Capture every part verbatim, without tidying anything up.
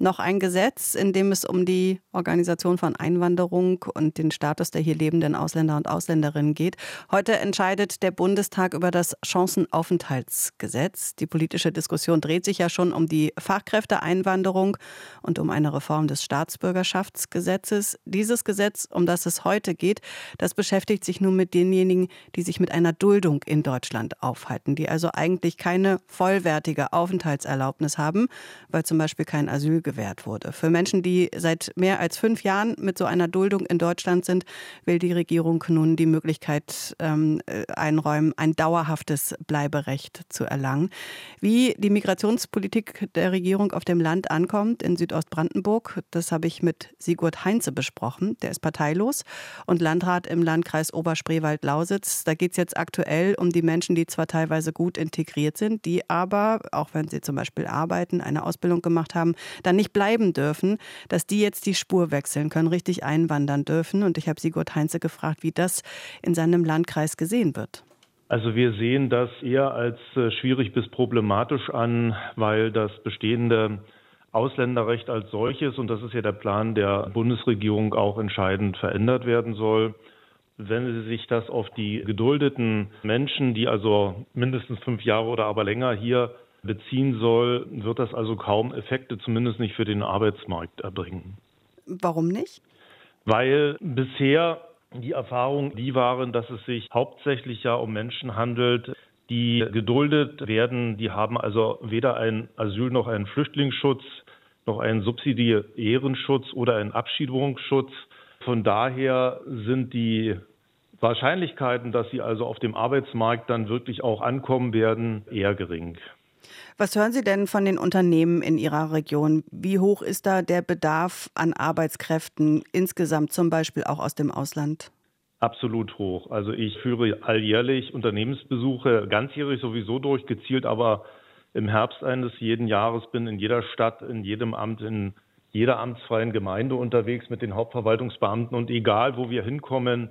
noch ein Gesetz, in dem es um die Organisation von Einwanderung und den Status der hier lebenden Ausländer und Ausländerinnen geht. Heute entscheidet der Bundestag über das Chancenaufenthaltsgesetz. Die politische Diskussion dreht sich ja schon um die Fachkräfteeinwanderung und um eine Reform des Staatsbürgerschaftsgesetzes. Dieses Gesetz, um das es heute geht, das beschäftigt sich nun mit denjenigen, die sich mit einer Duldung in Deutschland aufhalten, die also eigentlich keine vollwertige Aufenthaltserlaubnis haben, weil zum Beispiel kein Asyl gewährt wurde. Für Menschen, die seit mehr als fünf Jahren mit so einer Duldung in Deutschland sind, will die Regierung nun die Möglichkeit ähm, einräumen, ein dauerhaftes Bleiberecht zu erlangen. Wie die Migrationspolitik der Regierung auf dem Land ankommt in Südostbrandenburg, das habe ich mit Sigurd Heinze besprochen. Der ist parteilos und Landrat im Landkreis Oberspreewald-Lausitz. Da geht es jetzt aktuell um die Menschen, die zwar teilweise gut integriert sind, die aber, auch wenn sie zum Beispiel arbeiten, eine Ausbildung gemacht haben, dann nicht bleiben dürfen, dass die jetzt die Spur wechseln können, richtig einwandern dürfen. Und ich habe Sigurd Heinze gefragt, wie das in seinem Landkreis gesehen wird. Also wir sehen das eher als schwierig bis problematisch an, weil das bestehende Ausländerrecht als solches, und das ist ja der Plan der Bundesregierung, auch entscheidend verändert werden soll. Wenn sich das auf die geduldeten Menschen, die also mindestens fünf Jahre oder aber länger hier beziehen soll, wird das also kaum Effekte, zumindest nicht für den Arbeitsmarkt, erbringen. Warum nicht? Weil bisher die Erfahrungen die waren, dass es sich hauptsächlich ja um Menschen handelt, die geduldet werden. Die haben also weder einen Asyl- noch einen Flüchtlingsschutz, noch einen subsidiären Schutz oder einen Abschiebungsschutz. Von daher sind die Wahrscheinlichkeiten, dass sie also auf dem Arbeitsmarkt dann wirklich auch ankommen werden, eher gering. Was hören Sie denn von den Unternehmen in Ihrer Region? Wie hoch ist da der Bedarf an Arbeitskräften insgesamt, zum Beispiel auch aus dem Ausland? Absolut hoch. Also ich führe alljährlich Unternehmensbesuche, ganzjährig sowieso durch, gezielt aber im Herbst eines jeden Jahres, bin in jeder Stadt, in jedem Amt, in jeder amtsfreien Gemeinde unterwegs mit den Hauptverwaltungsbeamten. Und egal, wo wir hinkommen,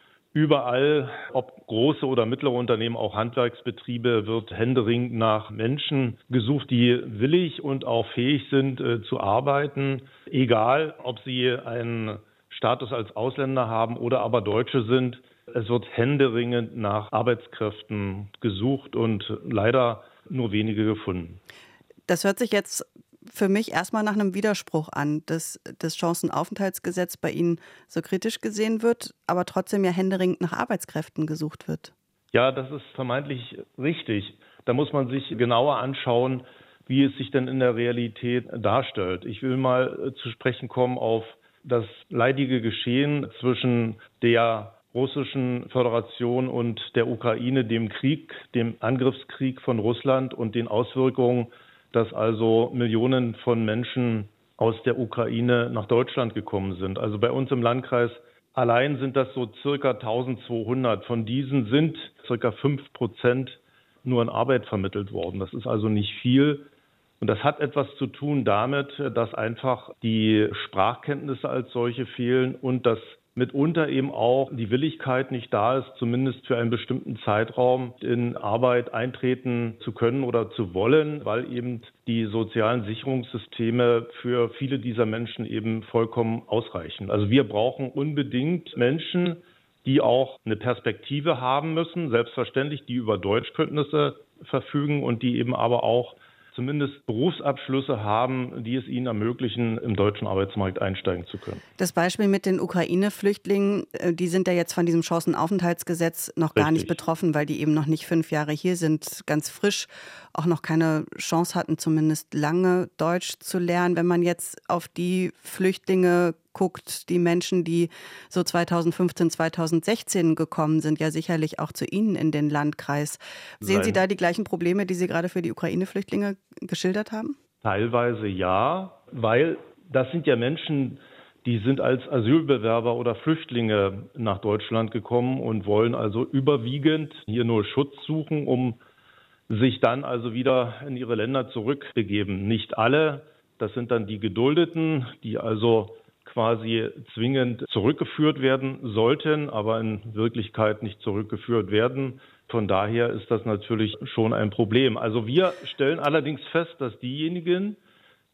überall, ob große oder mittlere Unternehmen, auch Handwerksbetriebe, wird händeringend nach Menschen gesucht, die willig und auch fähig sind äh, zu arbeiten. Egal, ob sie einen Status als Ausländer haben oder aber Deutsche sind. Es wird händeringend nach Arbeitskräften gesucht und leider nur wenige gefunden. Das hört sich jetzt für mich erstmal nach einem Widerspruch an, dass das Chancenaufenthaltsgesetz bei Ihnen so kritisch gesehen wird, aber trotzdem ja händeringend nach Arbeitskräften gesucht wird. Ja, das ist vermeintlich richtig. Da muss man sich genauer anschauen, wie es sich denn in der Realität darstellt. Ich will mal zu sprechen kommen auf das leidige Geschehen zwischen der Russischen Föderation und der Ukraine, dem Krieg, dem Angriffskrieg von Russland und den Auswirkungen, dass also Millionen von Menschen aus der Ukraine nach Deutschland gekommen sind. Also bei uns im Landkreis allein sind das so circa eintausendzweihundert. Von diesen sind circa fünf Prozent nur in Arbeit vermittelt worden. Das ist also nicht viel. Und das hat etwas zu tun damit, dass einfach die Sprachkenntnisse als solche fehlen und dass mitunter eben auch die Willigkeit nicht da ist, zumindest für einen bestimmten Zeitraum in Arbeit eintreten zu können oder zu wollen, weil eben die sozialen Sicherungssysteme für viele dieser Menschen eben vollkommen ausreichen. Also wir brauchen unbedingt Menschen, die auch eine Perspektive haben müssen, selbstverständlich, die über Deutschkenntnisse verfügen und die eben aber auch zumindest Berufsabschlüsse haben, die es ihnen ermöglichen, im deutschen Arbeitsmarkt einsteigen zu können. Das Beispiel mit den Ukraine-Flüchtlingen, die sind ja jetzt von diesem Chancenaufenthaltsgesetz noch gar Richtig. nicht betroffen, weil die eben noch nicht fünf Jahre hier sind, ganz frisch, auch noch keine Chance hatten, zumindest lange Deutsch zu lernen. Wenn man jetzt auf die Flüchtlinge guckt, die Menschen, die so zweitausendfünfzehn, zweitausendsechzehn gekommen sind, ja sicherlich auch zu Ihnen in den Landkreis. Sehen Sie da die gleichen Probleme, die Sie gerade für die Ukraine-Flüchtlinge geschildert haben? Teilweise ja, weil das sind ja Menschen, die sind als Asylbewerber oder Flüchtlinge nach Deutschland gekommen und wollen also überwiegend hier nur Schutz suchen, um sich dann also wieder in ihre Länder zurückbegeben. Nicht alle, das sind dann die Geduldeten, die also quasi zwingend zurückgeführt werden sollten, aber in Wirklichkeit nicht zurückgeführt werden. Von daher ist das natürlich schon ein Problem. Also wir stellen allerdings fest, dass diejenigen,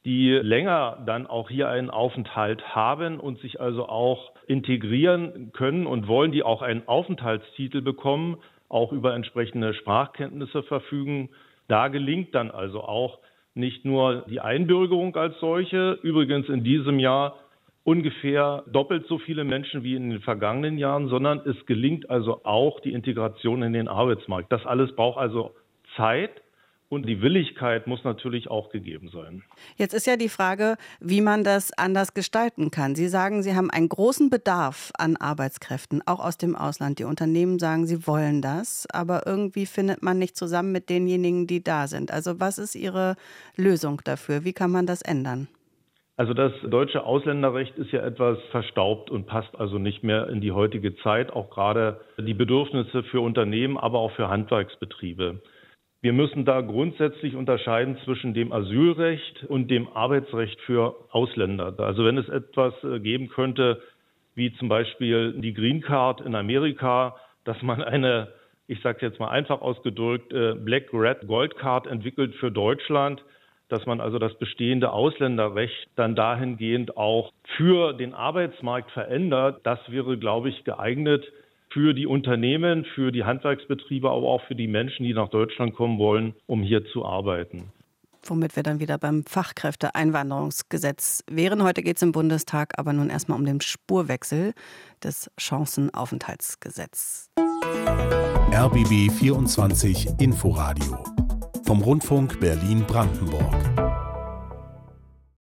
die länger dann auch hier einen Aufenthalt haben und sich also auch integrieren können und wollen, die auch einen Aufenthaltstitel bekommen, auch über entsprechende Sprachkenntnisse verfügen. Da gelingt dann also auch nicht nur die Einbürgerung als solche, übrigens in diesem Jahr ungefähr doppelt so viele Menschen wie in den vergangenen Jahren, sondern es gelingt also auch die Integration in den Arbeitsmarkt. Das alles braucht also Zeit. Und die Willigkeit muss natürlich auch gegeben sein. Jetzt ist ja die Frage, wie man das anders gestalten kann. Sie sagen, Sie haben einen großen Bedarf an Arbeitskräften, auch aus dem Ausland. Die Unternehmen sagen, sie wollen das, aber irgendwie findet man nicht zusammen mit denjenigen, die da sind. Also was ist Ihre Lösung dafür? Wie kann man das ändern? Also das deutsche Ausländerrecht ist ja etwas verstaubt und passt also nicht mehr in die heutige Zeit, auch gerade die Bedürfnisse für Unternehmen, aber auch für Handwerksbetriebe. Wir müssen da grundsätzlich unterscheiden zwischen dem Asylrecht und dem Arbeitsrecht für Ausländer. Also wenn es etwas geben könnte, wie zum Beispiel die Green Card in Amerika, dass man eine, ich sage jetzt mal einfach ausgedrückt, Black, Red, Gold Card entwickelt für Deutschland, dass man also das bestehende Ausländerrecht dann dahingehend auch für den Arbeitsmarkt verändert, das wäre, glaube ich, geeignet, für die Unternehmen, für die Handwerksbetriebe, aber auch für die Menschen, die nach Deutschland kommen wollen, um hier zu arbeiten. Womit wir dann wieder beim Fachkräfteeinwanderungsgesetz wären. Heute geht es im Bundestag aber nun erstmal um den Spurwechsel des Chancenaufenthaltsgesetzes. R B B vierundzwanzig Inforadio vom Rundfunk Berlin-Brandenburg.